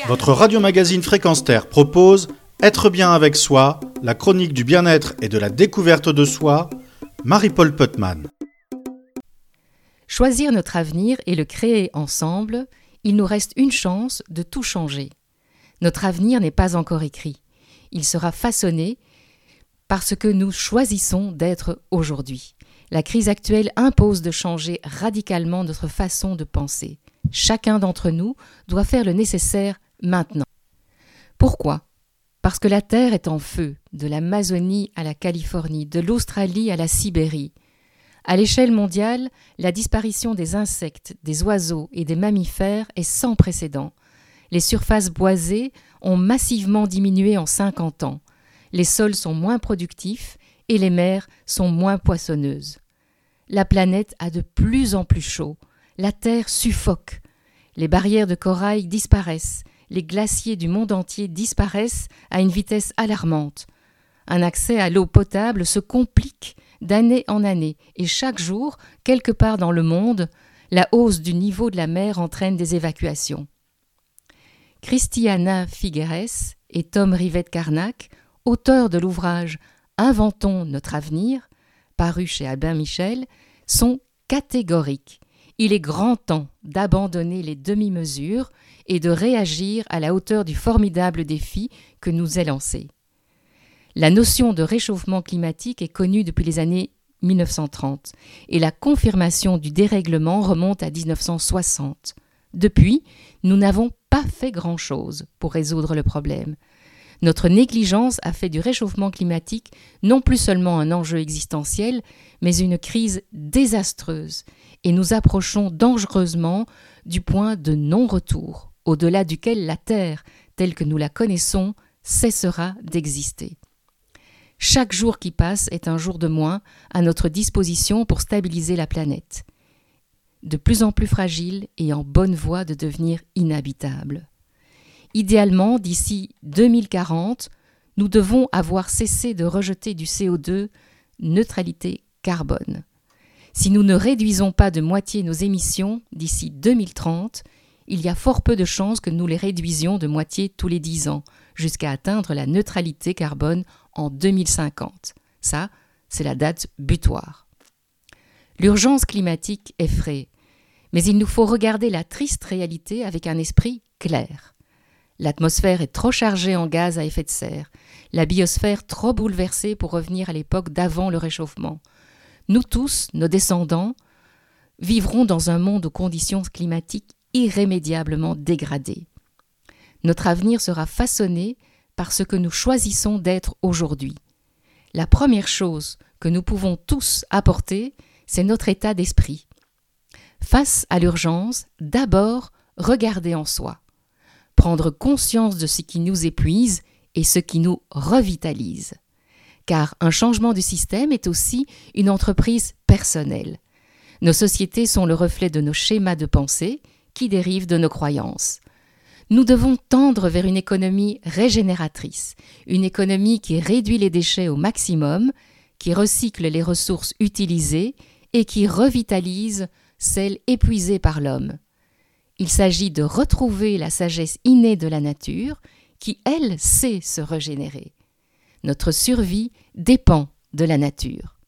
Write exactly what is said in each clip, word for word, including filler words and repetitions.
Votre radio-magazine Fréquence Terre propose Être bien avec soi, la chronique du bien-être et de la découverte de soi, Marie-Paul Putman. Choisir notre avenir et le créer ensemble, il nous reste une chance de tout changer. Notre avenir n'est pas encore écrit. Il sera façonné par ce que nous choisissons d'être aujourd'hui. La crise actuelle impose de changer radicalement notre façon de penser. Chacun d'entre nous doit faire le nécessaire maintenant. Pourquoi ? Parce que la Terre est en feu, de l'Amazonie à la Californie, de l'Australie à la Sibérie. À l'échelle mondiale, la disparition des insectes, des oiseaux et des mammifères est sans précédent. Les surfaces boisées ont massivement diminué en cinquante ans. Les sols sont moins productifs et les mers sont moins poissonneuses. La planète a de plus en plus chaud. La Terre suffoque. Les barrières de corail disparaissent. Les glaciers du monde entier disparaissent à une vitesse alarmante. Un accès à l'eau potable se complique d'année en année et chaque jour, quelque part dans le monde, la hausse du niveau de la mer entraîne des évacuations. Christiana Figueres et Tom Rivett-Carnac, auteurs de l'ouvrage « Inventons notre avenir », paru chez Albin Michel, sont catégoriques. Il est grand temps d'abandonner les demi-mesures et de réagir à la hauteur du formidable défi que nous est lancé. La notion de réchauffement climatique est connue depuis les années mille neuf cent trente et la confirmation du dérèglement remonte à dix-neuf cent soixante. Depuis, nous n'avons pas fait grand-chose pour résoudre le problème. Notre négligence a fait du réchauffement climatique non plus seulement un enjeu existentiel, mais une crise désastreuse, et nous approchons dangereusement du point de non-retour, au-delà duquel la Terre, telle que nous la connaissons, cessera d'exister. Chaque jour qui passe est un jour de moins à notre disposition pour stabiliser la planète, de plus en plus fragile et en bonne voie de devenir inhabitable. Idéalement, d'ici deux mille quarante, nous devons avoir cessé de rejeter du C O deux, neutralité carbone. Si nous ne réduisons pas de moitié nos émissions d'ici deux mille trente, il y a fort peu de chances que nous les réduisions de moitié tous les dix ans, jusqu'à atteindre la neutralité carbone en deux mille cinquante. Ça, c'est la date butoir. L'urgence climatique effraie, mais il nous faut regarder la triste réalité avec un esprit clair. L'atmosphère est trop chargée en gaz à effet de serre, la biosphère trop bouleversée pour revenir à l'époque d'avant le réchauffement. Nous tous, nos descendants, vivrons dans un monde aux conditions climatiques irrémédiablement dégradées. Notre avenir sera façonné par ce que nous choisissons d'être aujourd'hui. La première chose que nous pouvons tous apporter, c'est notre état d'esprit. Face à l'urgence, d'abord, regarder en soi. Prendre conscience de ce qui nous épuise et ce qui nous revitalise. Car un changement du système est aussi une entreprise personnelle. Nos sociétés sont le reflet de nos schémas de pensée qui dérivent de nos croyances. Nous devons tendre vers une économie régénératrice, une économie qui réduit les déchets au maximum, qui recycle les ressources utilisées et qui revitalise celles épuisées par l'homme. Il s'agit de retrouver la sagesse innée de la nature qui, elle, sait se régénérer. Notre survie dépend de la nature.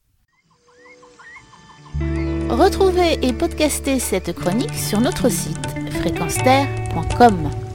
Retrouvez et podcastez cette chronique sur notre site fréquence terre point com.